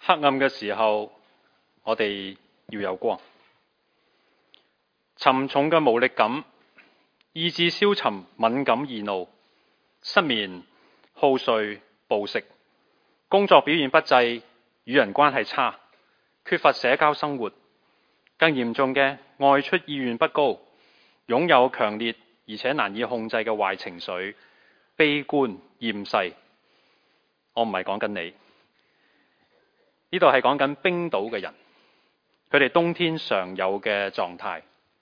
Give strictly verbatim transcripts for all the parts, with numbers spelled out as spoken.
黑暗嘅時候，我哋要有光。沉重嘅無力感，意志消沉、敏感易怒、失眠、好睡、暴食、工作表現不濟、與人關係差、缺乏社交生活，更嚴重嘅外出意願不高，擁有強烈而且難以控制嘅壞情緒、悲觀、厭世。我唔係講緊你，呢度係講緊冰島嘅人，佢哋冬天常有嘅狀態。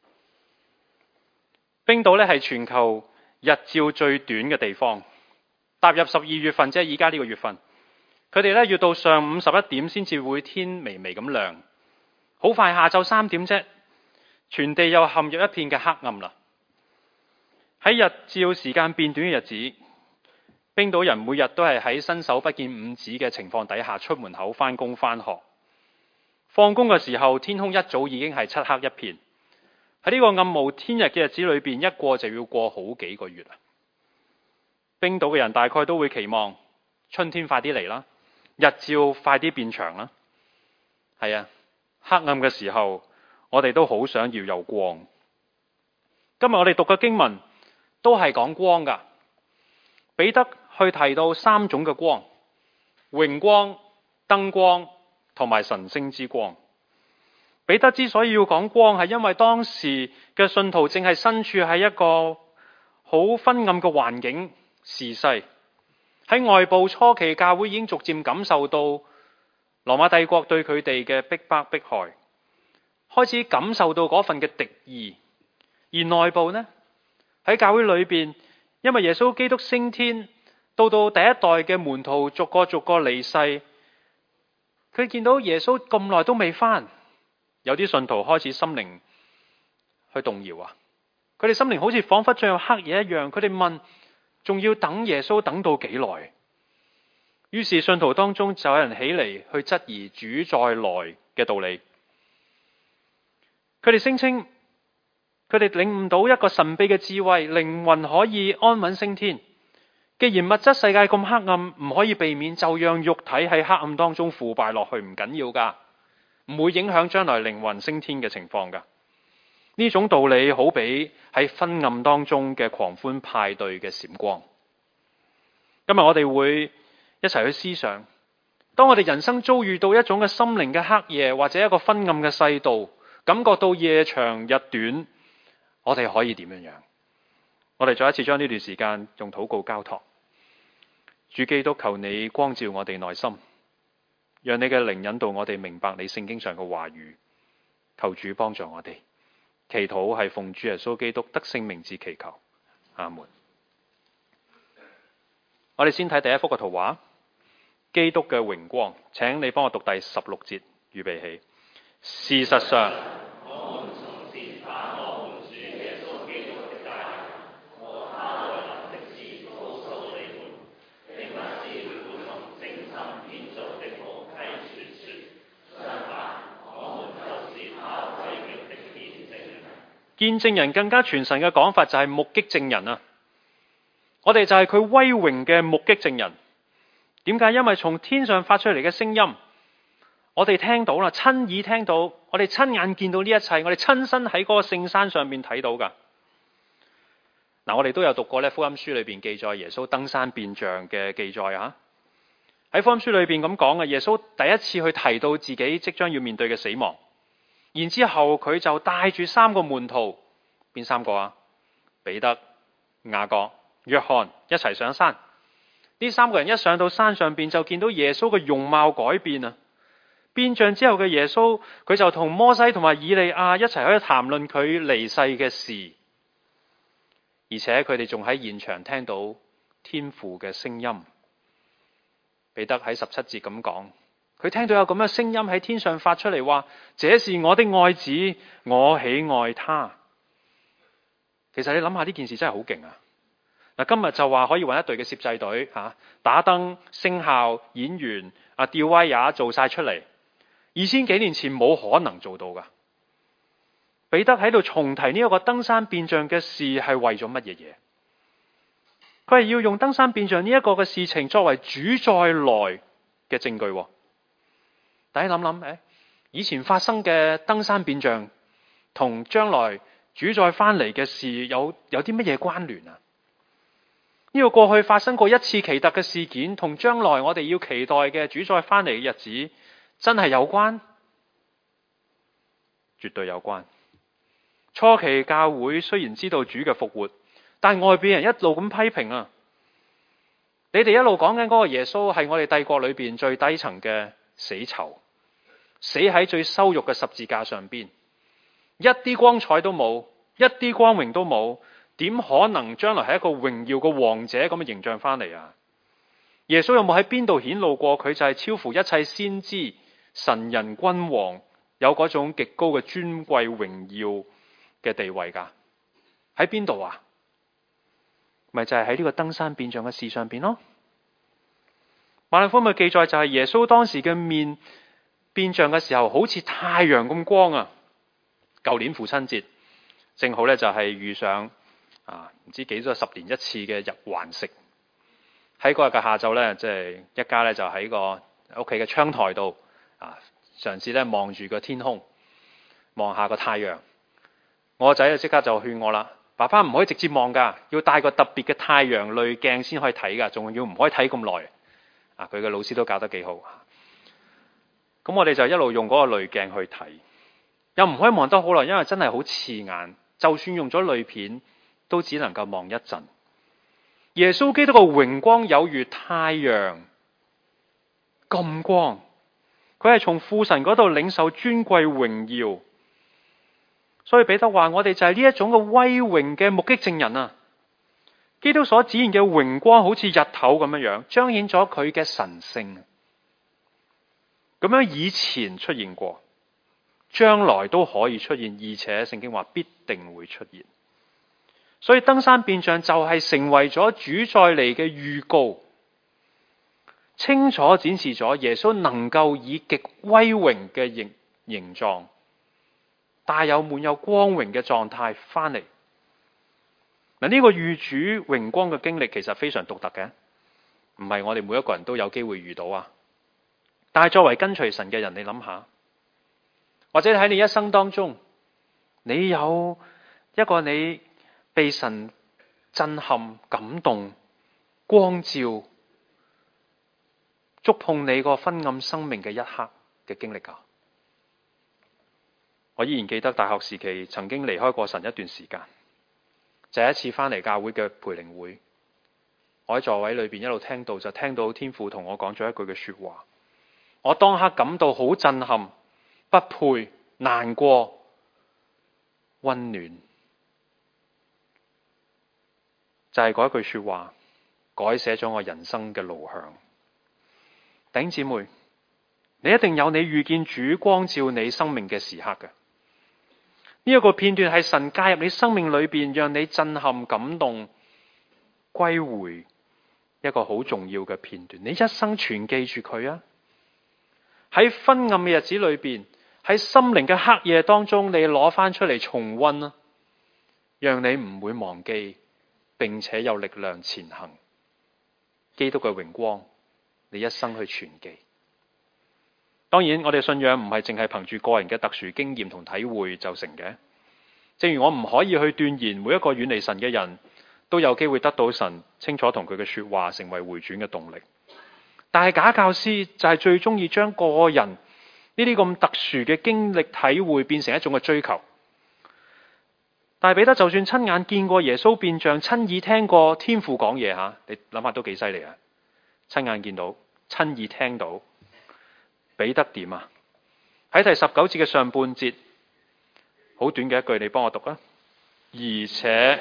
冰島咧係全球日照最短嘅地方，踏入十二月份，即係而家呢個月份，佢哋咧要到上午十一點先至會天微微咁亮，好快下晝三點啫，全地又陷入一片嘅黑暗啦。喺日照時間變短嘅日子，冰島人每日都係喺伸手不見五指嘅情況底下出門口返工返學，放工嘅時候天空一早已經係漆黑一片。喺呢個暗無天日嘅日子裏邊，一過就要過好幾個月啦。冰島嘅人大概都會期望春天快啲嚟啦，日照快啲變長啦。係啊，黑暗嘅時候，我哋都好想要有光。今日我哋讀嘅經文都係講光噶。彼得去提到三種嘅光：榮光、燈光同埋晨星之光。彼得之所以要講光，係因為當時嘅信徒正係身處喺一個好昏暗嘅環境時勢。喺外部初期教會已經逐漸感受到羅馬帝國對佢哋嘅逼迫迫害，開始感受到嗰份嘅敵意。而內部呢，喺教會裏邊，因為耶穌基督升天，到到第一代嘅門徒逐個逐個離世，佢見到耶穌咁耐都未返。有啲信徒開始心靈去動搖啊！佢哋心靈好似仿佛進入黑夜一樣。佢哋問：仲要等耶穌等到幾耐？於是信徒當中就有人起嚟去質疑主再來嘅道理。佢哋聲稱，佢哋領悟到一個神秘嘅智慧，靈魂可以安穩升天。既然物質世界咁黑暗，唔可以避免，就讓肉體喺黑暗當中腐敗落去，唔緊要噶。唔會影響將來靈魂升天嘅情況噶。呢種道理好比喺昏暗當中嘅狂歡派對嘅閃光。今日我哋會一齊去思想，當我哋人生遭遇到一種嘅心靈嘅黑夜，或者一個昏暗嘅世道，感覺到夜長日短，我哋可以點樣樣？我哋再一次將呢段時間用禱告交託。主基督，求你光照我哋內心，讓你嘅靈引導我哋明白你聖經上嘅話語。求主幫助我哋。祈禱係奉主耶穌基督得勝名字祈求，阿門。我哋先睇第一幅嘅圖畫，基督嘅榮光。請你幫我讀第十六節，預備起。事實上，見證人更加傳神嘅講法就係目擊證人啊！我哋就係佢威榮嘅目擊證人。點解？因為從天上發出嚟嘅聲音，我哋聽到啦，親耳聽到，我哋親眼見到呢一切，我哋親身喺嗰個聖山上面睇到噶。嗱，我哋都有讀過咧福音書裏邊記載耶穌登山變像嘅記載啊！喺福音書裏邊咁講嘅，耶穌第一次去提到自己即將要面對嘅死亡。然之後佢就帶住三個門徒，邊三個啊？彼得、雅各、約翰一齊上山。呢三個人一上到山上邊，就見到耶穌嘅容貌改變啊！變像之後嘅耶穌，佢就同摩西同埋以利亞一齊喺度談論佢離世嘅事，而且佢哋仲喺現場聽到天父嘅聲音。彼得喺十七節咁講。佢聽到有咁嘅聲音喺天上發出嚟，話：這是我的愛子，我喜愛他。其實你諗下呢件事真係好勁啊！嗱，今日就話可以揾一隊嘅攝製隊吓，打燈、聲效、演員啊、吊威也做晒出嚟。二千幾年前冇可能做到噶。彼得喺度重提呢一個登山變像嘅事係為咗乜嘢嘢？佢係要用登山變像呢一個嘅事情作為主再來嘅證據。 大家諗諗，誒，以前發生嘅登山變像，同將來主再翻嚟嘅事有有啲乜嘢關聯啊？呢個過去發生過一次奇特嘅事件，同將來我哋要期待嘅主再翻嚟嘅日子，真係有關？絕對有關。初期教會雖然知道主嘅復活，但外邊人一路咁批評啊！你哋一路講緊嗰個耶穌係我哋帝國裏邊最低層嘅死囚，死喺最羞辱嘅十字架上邊，一啲光彩都冇，一啲光榮都冇，點可能將來係一個榮耀嘅王者咁嘅形象翻嚟啊？耶穌有冇喺邊度顯露過佢就係超乎一切先知、神人、君王，有嗰種極高嘅尊貴榮耀嘅地位噶？喺邊度啊？咪就係喺呢個登山變像嘅事上邊咯。馬太福音嘅記載就係耶穌當時嘅面變像嘅時候，好似太陽咁光啊！舊年父親節正好咧就係遇上啊唔知幾多十年一次嘅日環食。喺嗰日嘅下晝咧，即係一家咧就喺個屋企嘅窗台度啊，嘗試咧望住個天空，望下個太陽。我個仔就即刻就勸我啦。爸爸唔可以直接望噶，要帶個特別嘅太陽濾鏡先可以睇噶，仲要唔可以睇咁耐。啊，佢嘅老師都教得幾好。咁我哋就一路用嗰個濾鏡去睇，又唔可以望得好耐，因為真係好刺眼。就算用咗濾片，都只能夠望一陣。耶穌基督嘅榮光有如太陽咁光，佢係從父神嗰度領受尊貴榮耀。所以彼得話：我哋就係呢一種嘅威榮嘅目擊證人啊！基督所展現嘅榮光好似日頭咁樣樣，彰顯咗佢嘅神性。咁樣以前出現過，將來都可以出現，而且聖經話必定會出現。所以登山變像就係成為咗主再嚟嘅預告，清楚展示咗耶穌能夠以極威榮嘅形形狀，帶有滿有光榮嘅狀態翻嚟。嗱，呢個遇主榮光嘅經歷其實非常獨特嘅，唔係我哋每一個人都有機會遇到啊。但係作為跟隨神嘅人，你諗下，或者喺你一生當中，你有一個你被神震撼、感動、光照、觸碰你個昏暗生命嘅一刻嘅經歷噶？我依然記得大學時期曾經離開過神一段時間，就係一次翻嚟教會嘅培靈會，我喺座位裏邊一路聽到，就聽到天父同我講咗一句嘅說話，我當刻感到好震撼、不配、難過、溫暖，就係嗰一句說話改寫咗我人生嘅路向。弟兄姊妹，你一定有你遇見主光照你生命嘅時刻嘅。呢一個片段係神介入你生命裏邊，讓你震撼、感動、歸回一個好重要嘅片段。你一生全記住佢啊！喺昏暗嘅日子裏邊，喺心靈嘅黑夜當中，你攞翻出嚟重溫啊，讓你唔會忘記，並且有力量前行。基督嘅榮光，你一生去存記。當然，我哋信仰唔係淨係憑住個人嘅特殊經驗同體會就成嘅。正如我唔可以去斷言每一個遠離神嘅人都有機會得到神清楚同佢嘅說話，成為回轉嘅動力。但係假教師就係最中意將個人呢啲咁特殊嘅經歷體會變成一種嘅追求。但係彼得就算親眼見過耶穌變像，親耳聽過天父講嘢吓，你諗下都幾犀利啊！親眼見到，親耳聽到。彼得點啊？喺第十九節嘅上半節，好短嘅一句，你幫我讀啊！而且，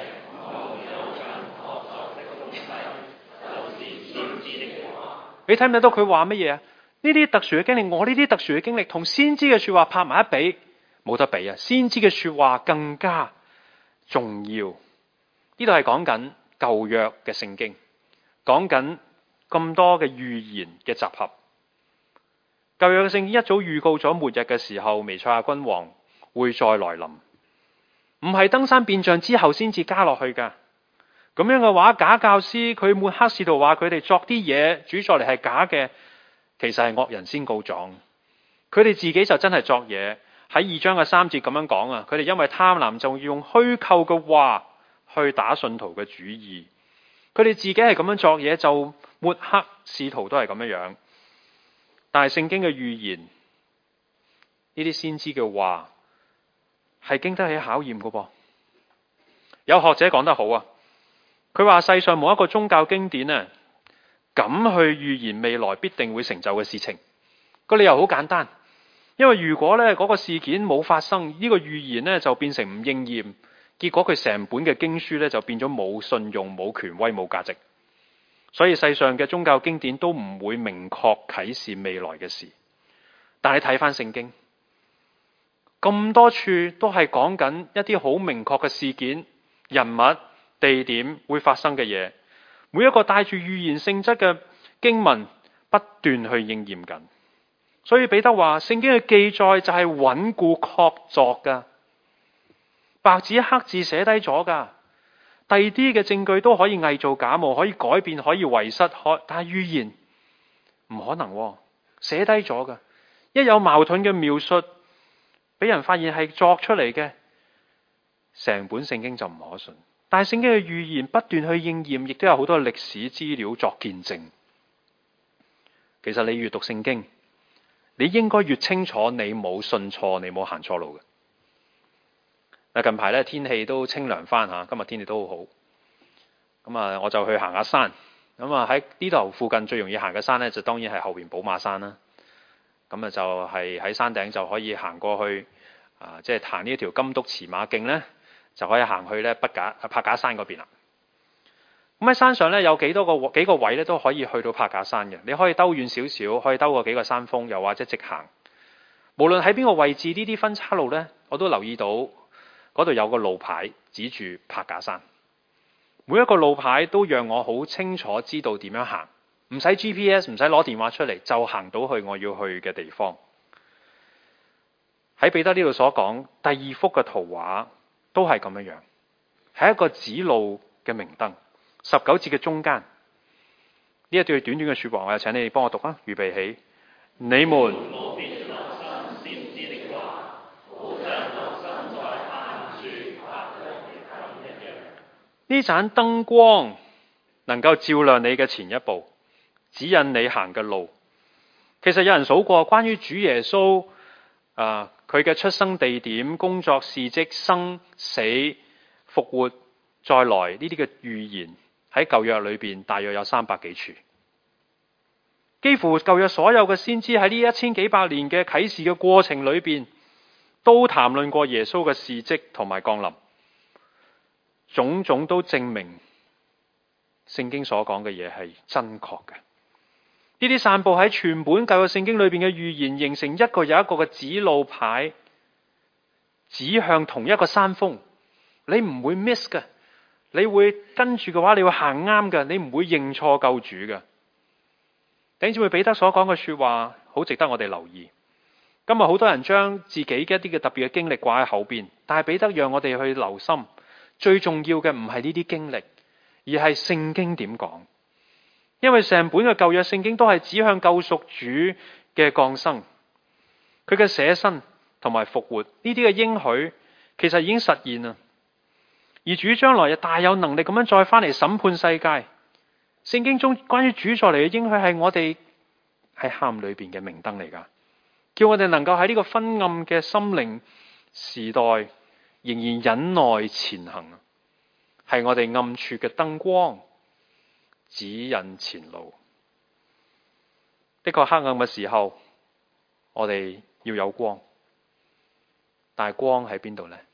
你睇唔睇到佢話乜嘢啊？呢啲特殊嘅經歷，我呢啲特殊嘅經歷同先知嘅說話拍埋一比，冇得比啊！先知嘅說話更加重要。呢度係講緊舊約嘅聖經，講緊咁多嘅預言嘅集合。舊約嘅聖經一早預告咗末日嘅時候，彌賽亞君王會再來臨，唔係登山變像之後先至加落去噶。咁樣嘅話，假教師佢抹黑使徒話佢哋作啲嘢，主再嚟係假嘅，其實係惡人先告狀。 佢哋自己就真係作嘢。喺二章嘅三節咁樣講啊，佢哋因為貪婪就要用虛構嘅話去打信徒嘅主意。佢哋自己係咁樣作嘢，就抹黑使徒都係咁樣樣。但係聖經嘅預言，呢啲先知嘅話係經得起考驗嘅噃。有學者講得好啊，佢話世上冇一個宗教經典啊，敢去預言未來必定會成就嘅事情。個理由好簡單，因為如果咧嗰個事件冇發生，呢個預言咧就變成唔應驗，結果佢成本嘅經書咧就變咗冇信用、冇權威、冇價值。所以世上嘅宗教經典都唔會明確啟示未來嘅事。但係睇翻聖經，咁多處都係講緊一啲好明確嘅事件、人物、地點會發生嘅嘢，每一個帶住預言性質嘅經文不斷去應驗緊。所以彼得話聖經嘅記載就係穩固確鑿噶，白紙黑字寫低咗噶。第二啲嘅證據都可以偽造假冒，可以改變，可以遺失，可但係預言唔可能喎，寫低咗噶。一有矛盾嘅描述俾人發現係作出嚟嘅，成本聖經就唔可信。但係聖經嘅預言不斷去應驗，亦都有好多歷史資料作見證。其實你閱讀聖經，你應該越清楚你冇信錯，你冇行錯路嘅。近排咧天氣都清涼翻吓，今日天氣都好好。咁啊，我就去行下山。咁啊喺呢度附近最容易行嘅山咧，就當然係後邊寶馬山啦。咁啊就係喺山頂就可以行過去，啊即係行呢條金督馳馬徑咧，就可以行去咧北架柏架山嗰邊啦。咁喺山上咧有幾多個幾個位咧都可以去到柏架山嘅。你可以兜遠少少，可以兜過幾個山峰，又或者直行。無論喺邊個位置，呢啲分岔路咧，我都留意到。嗰度有個路牌指住柏架山，每一個路牌都讓我好清楚知道點樣行，唔使 G P S， 唔使攞電話出嚟，就行到去我要去嘅地方。喺彼得呢度所講第二幅嘅圖畫都係咁樣樣，係一個指路嘅明燈。十九節嘅中間呢一段短短嘅說話，我又請你哋幫我讀啊，預備起，你們。呢盞燈光能夠照亮你嘅前一步，指引你行嘅路。其實有人數過關於主耶穌啊，佢嘅出生地點、工作事蹟、生死、復活再來呢啲嘅預言喺舊約裏邊大約有三百幾處。幾乎舊約所有嘅先知喺呢一千幾百年嘅啟示嘅過程裏邊，都談論過耶穌嘅事蹟同埋降臨。種種都證明聖經所講嘅嘢係真確嘅。呢啲散佈喺全本舊約聖經裏邊嘅預言，形成一個又一個嘅指路牌，指向同一個山峰。你唔會 miss 嘅，你會跟住嘅話，你會行啱嘅，你唔會認錯救主嘅。弟兄姊妹，彼得所講嘅說話好值得我哋留意。今日好多人將自己嘅一啲嘅特別嘅經歷掛喺後邊，但係彼得讓我哋去留心。最重要嘅唔係呢啲經歷，而係聖經點講。因為成本嘅舊約聖經都係指向救贖主嘅降生，佢嘅捨身同埋復活，呢啲嘅應許其實已經實現啦。而主將來又大有能力咁樣再翻嚟審判世界。聖經中關於主再嚟嘅應許係我哋喺黑暗裏邊嘅明燈嚟噶，叫我哋能夠喺呢個昏暗嘅心靈時代仍然忍耐前行，係我哋暗處嘅燈光，指引前路。的確黑暗嘅時候，我哋要有光，但係光喺邊度呢？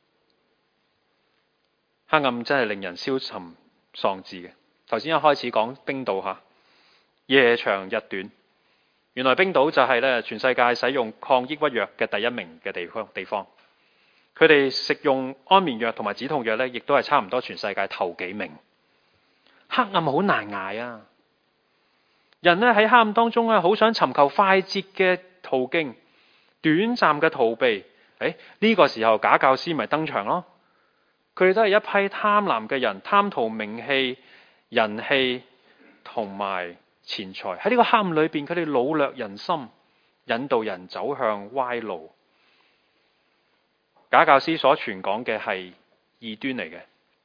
黑暗真係令人消沉喪志嘅。頭先一開始講冰島吓，夜長日短，原來冰島就係咧全世界使用抗抑鬱藥嘅第一名嘅地方地方。佢哋食用安眠藥同埋止痛藥咧，亦都係差唔多全世界頭幾名。黑暗好難捱啊！人咧喺黑暗當中咧，好想尋求快捷嘅途徑，短暫嘅逃避。誒，呢個時候假教師咪登場咯。佢哋都係一批貪婪嘅人，貪圖名氣、人氣同埋錢財。喺呢個黑暗裏邊，佢哋擄掠人心， 引導人走向歪路。假教師所傳講嘅係異端嚟嘅。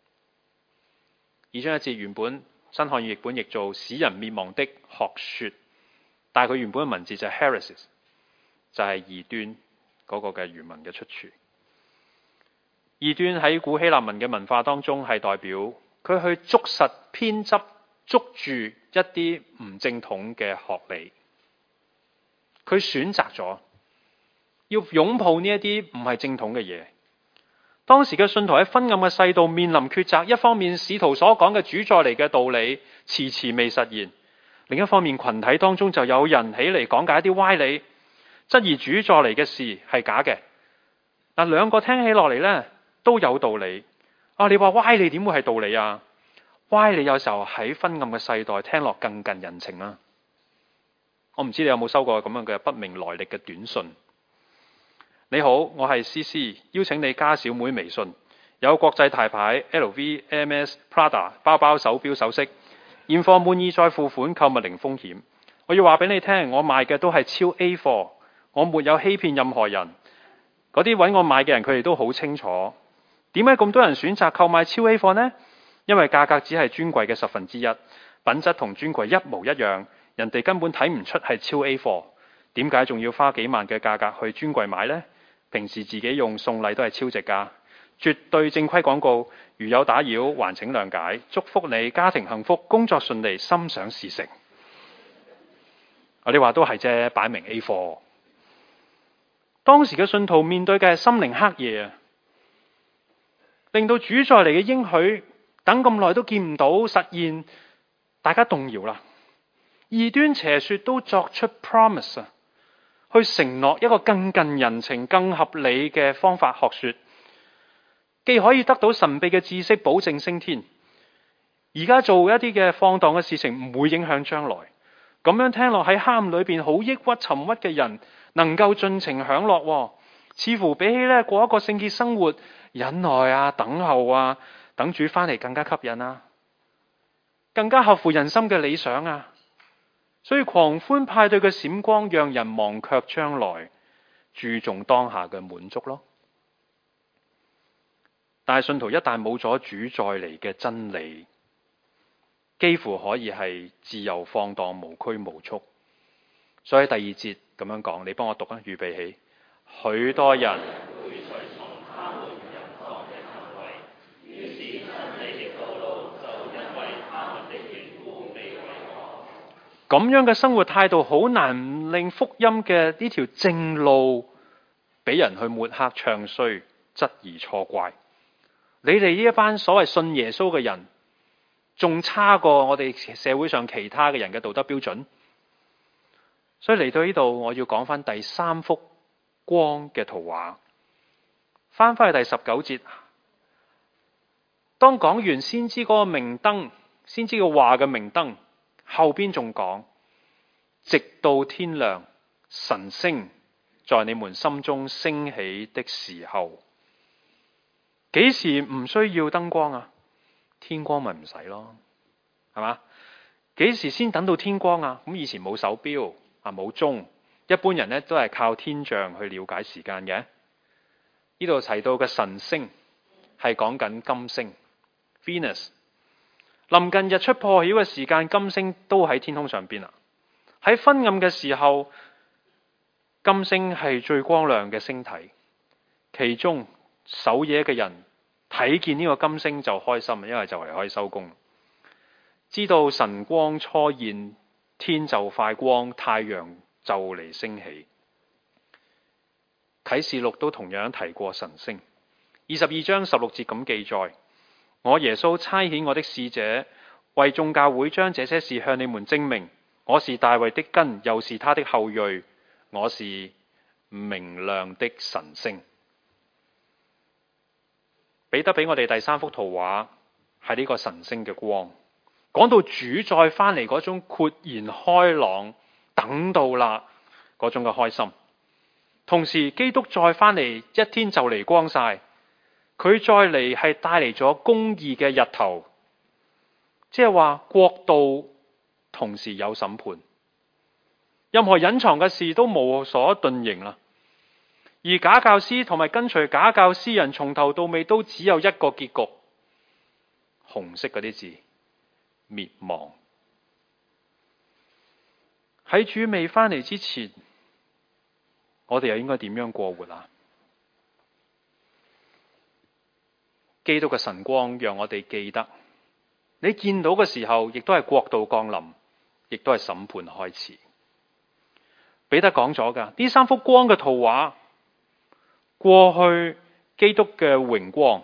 二章一節原本新漢語譯本譯做使人滅亡的學說，但係佢原本嘅文字就係 heresis， 就係異端嗰個嘅原文嘅出處。異端喺古希臘文嘅文化當中係代表佢去捉實偏執，捉住一啲唔正統嘅學理，佢選擇咗要擁抱呢一啲唔係正統嘅嘢。當時嘅信徒喺昏暗嘅世道面臨抉擇，一方面使徒所講嘅主再嚟嘅道理遲遲未實現，另一方面群體當中就有人起嚟講解一啲歪理，質疑主再嚟嘅事係假嘅。嗱，兩個聽起落嚟呢都有道理。啊，你話歪理點會係道理啊？歪理有時候喺昏暗嘅世代聽落更近人情啦。我唔知你有冇收過咁樣嘅不明來歷嘅短信。你好，我係 C C， 邀請你加小妹微信，有國際大牌 L V、M S、Prada 包包、手錶、首飾，現貨滿意再付款，購物零風險。我要話俾你聽，我賣嘅都係超 A 貨，我沒有欺騙任何人。嗰啲揾我買嘅人，佢哋都好清楚。點解咁多人選擇購買超 A 貨呢？因為價格只係專櫃嘅十分之一，品質同專櫃一模一樣，人哋根本睇唔出係超 A 貨。點解仲要花幾萬嘅價格去專櫃買呢？平時自己用送禮都係超值㗎，絕對正規廣告。如有打擾，還請諒解。祝福你家庭幸福，工作順利，心想事成。我哋話都係啫，擺明 A 貨。當時嘅信徒面對嘅係心靈黑夜啊，令到主再嚟嘅應許等咁耐都見唔到實現，大家動搖啦。異端邪說都作出 promise 啊，去承諾一個更近人情、更合理嘅方法學說，既可以得到神秘嘅知識，保證升天。而家做一啲嘅放蕩嘅事情，唔會影響將來。咁樣聽落喺黑暗裏邊好抑鬱沉鬱嘅人，能夠盡情享樂，似乎比起咧過一個聖潔生活、忍耐啊、等候啊、等主翻嚟更加吸引啊，更加合乎人心嘅理想啊。所以狂歡派對嘅閃光，讓人忘卻將來，注重當下嘅滿足咯。但係信徒一旦冇咗主再嚟嘅真理，幾乎可以係自由放蕩、無拘無束。所以第二節咁樣講，你幫我讀啊，預備起。許多人會隨從他們淫蕩嘅行為，於是真理的道路就因為他們的緣故被遺忘。咁樣嘅生活態度好難令福音嘅呢條正路俾人去抹黑、唱衰、質疑、錯怪。你哋呢一班所謂信耶穌嘅人，仲差過我哋社會上其他嘅人嘅道德標準。所以嚟到呢度，我要講翻第三幅光嘅圖畫。翻翻去第十九節，當講完先知嗰個明燈，先知嘅話嘅明燈，後邊仲講，直到天亮，晨星在你們心中升起的時候。幾時唔需要燈光啊？天光咪唔使咯，係嘛？幾時先等到天光啊？咁以前冇手錶啊，冇鐘，一般人咧都係靠天象去了解時間嘅。呢度提到嘅晨星係講緊金星 Venus。臨近日出破曉嘅時間，金星都喺天空上邊啦。喺昏暗嘅時候，金星係最光亮嘅星體，其中守夜嘅人睇見呢個金星就開心，因為就嚟可以收工。知道晨光初現，天就快光，太陽就嚟升起。啟示錄都同樣提過晨星。二十二章十六節咁記載：我耶穌差遣我的使者，為眾教會將這些事向你們證明。我是大衛的根，又是他的後裔。我是明亮的晨星。彼得俾我哋第三幅圖畫係呢個晨星嘅光，講到主再翻嚟嗰種豁然開朗，等到啦嗰種嘅開心。同時基督再翻嚟，一天就嚟光晒，佢再嚟係帶嚟咗公義嘅日頭，即係話國度同時有審判。 任何隱藏嘅事都無所遁形啦。而假教師同埋跟隨假教師人，從頭到尾都只有一個結局，紅色嗰啲字，滅亡。喺主未返嚟之前，我哋又應該點樣過活啊？基督嘅晨光讓我哋記得，你見到嘅時候，亦都係國度降臨，亦都係審判開始。彼得講咗㗎，呢三幅光嘅圖畫，過去基督嘅榮光，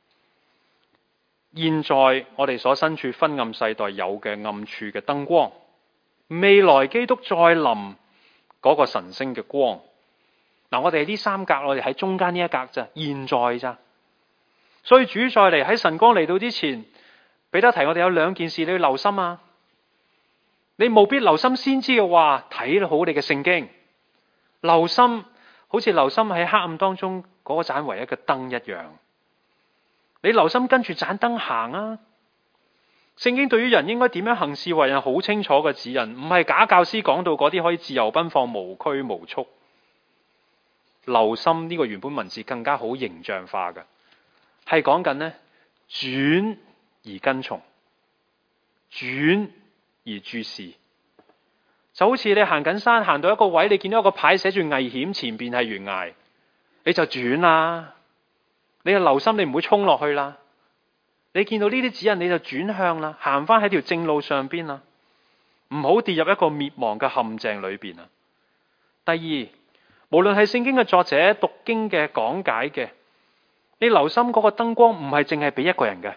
現在我哋所身處昏暗世代有嘅暗處嘅燈光，未來基督再臨嗰個神聖嘅光。嗱，我哋呢三格，我哋喺中間呢一格咋，現在咋。所以主再嚟喺晨光嚟到之前，彼得提我哋有兩件事你要留心啊！你務必留心先知嘅話，睇好你嘅聖經，留心好似留心喺黑暗當中嗰盞唯一嘅燈一樣。你留心跟住盞燈行啊！聖經對於人應該點樣行事為人好清楚嘅指引，唔係假教師講到嗰啲可以自由奔放、無拘無束。留心呢個原本文字更加好形象化嘅，係講緊呢，轉而跟從，轉而注視，就好似你行緊山，行到一個位，你見到一個牌寫住危險，前邊係懸崖，你就轉啦，你就留心，你唔會衝落去啦。你見到呢啲指引，你就轉向啦，行翻喺條正路上邊啦，唔好跌入一個滅亡嘅陷阱裏邊啊。第二，無論係聖經嘅作者、讀經嘅講解嘅，你留心嗰個燈光唔係淨係俾一個人嘅。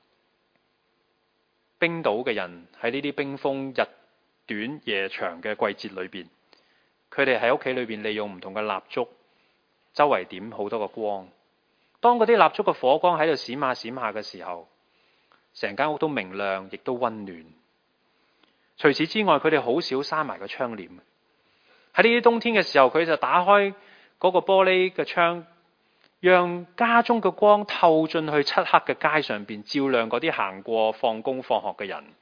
冰島嘅人喺呢啲冰封日短夜長嘅季節裏邊，佢哋喺屋企裏邊利用唔同嘅蠟燭，周圍點好多個光。當嗰啲蠟燭嘅火光喺度閃下閃下嘅時候，成間屋都明亮，亦都溫暖。除此之外，佢哋好少閂埋個窗簾。喺呢啲冬天嘅時候，佢就打開嗰個玻璃嘅窗，讓家中嘅光透進去漆黑嘅街上邊，照亮嗰啲行過放工放學嘅人。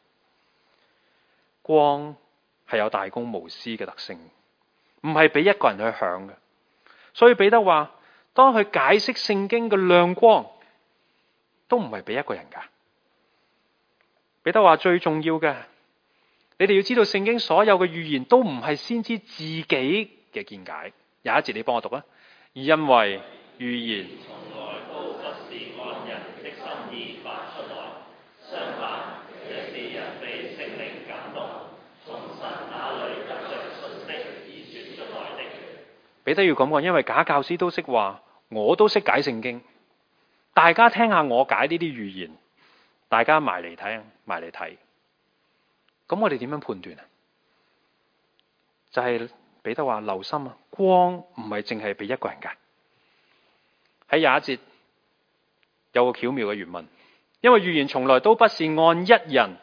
光係有大公無私嘅特性，唔係俾一個人去享嘅。所以彼得話，當佢解釋聖經嘅亮光，都唔係俾一個人噶。彼得話最重要嘅，你哋要知道聖經所有嘅預言都唔係先知自己嘅見解。有一節你幫我讀啊，而因為預言從來都不是按人的心意發出來，相反，這是人被聖靈感動，從神那裏得着信息而說出來的。彼得要咁講，因為假教師都識話，我都識解聖經，大家聽下我解呢啲預言，大家埋嚟睇，埋嚟睇。咁我哋點樣判斷啊？就係彼得話留心啊，光唔係淨係俾一個人噶。喺廿一節有個巧妙嘅原文，因為預言從來都不是按一人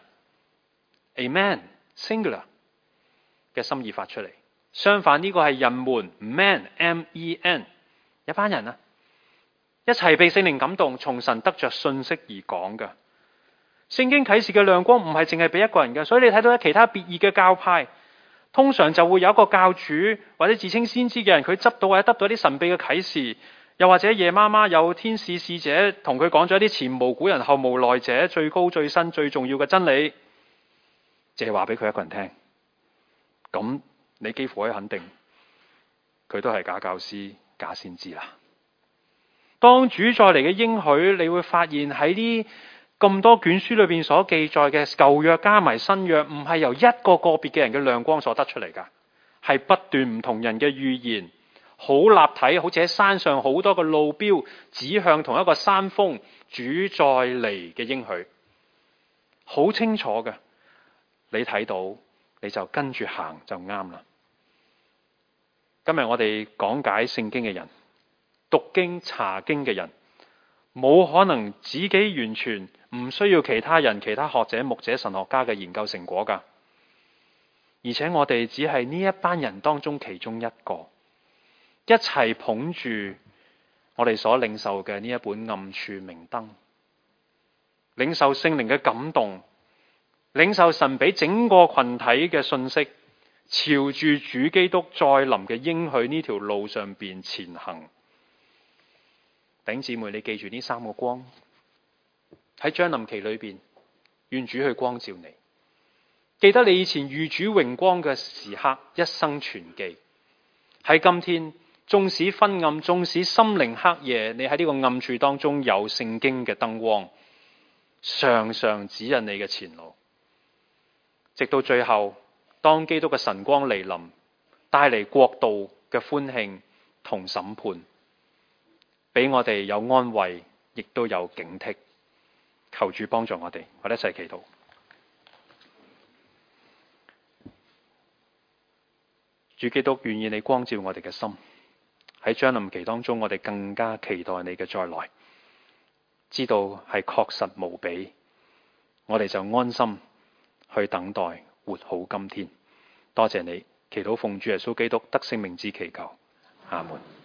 a man singular 嘅心意發出嚟，相反呢個係人們 man m e n 一班人啊，一齊被聖靈感動，從神得着信息而講噶。聖經啟示嘅亮光唔係淨係俾一個人嘅，所以你睇到其他別異嘅教派，通常就會有一個教主或者自稱先知嘅人，佢執到或者得到一啲神秘嘅啟示，又或者夜媽媽有天使使者同佢講咗一啲前無古人後無來者最高最新最重要嘅真理，淨係話俾佢一個人聽。咁你幾乎可以肯定，佢都係假教師、假先知啦。當主再嚟嘅應許，你會發現喺呢咁多卷書裏邊所記載嘅舊約加埋新約，唔係由一個個別嘅人嘅亮光所得出嚟噶，係不斷唔同人嘅預言，好立體，好似喺山上好多個路標指向同一個山峰，主再嚟嘅應許，好清楚嘅。你睇到你就跟住行就啱啦。今日我哋講解聖經嘅人，讀經查經嘅人，冇可能自己完全唔需要其他人、其他學者、牧者、神學家嘅研究成果噶。而且我哋只係呢一班人當中其中一個，一齊捧住我哋所領受嘅呢一本暗處明燈，領受聖靈嘅感動，領受神俾整個群體嘅信息， 朝住主基督再臨嘅應許呢條路上邊前行。弟兄姊妹，你記住呢三個光喺將臨期裏邊，願主去光照你。記得你以前遇主榮光嘅時刻，一生存記。喺今天，縱使昏暗，縱使心靈黑夜，你喺呢個暗處當中有聖經嘅燈光，常常指引你嘅前路。直到最後，當基督嘅晨光嚟臨，帶嚟國度嘅歡慶同審判，俾我哋有安慰，亦都有警惕。求主幫助我哋，我哋一齊祈禱。主基督，願意你光照我哋嘅心，喺將臨期當中，我哋更加期待你嘅再來，知道係確實無比，我哋就安心去等待，活好今天。多謝你，祈禱奉主耶穌基督得勝名字祈求，阿門。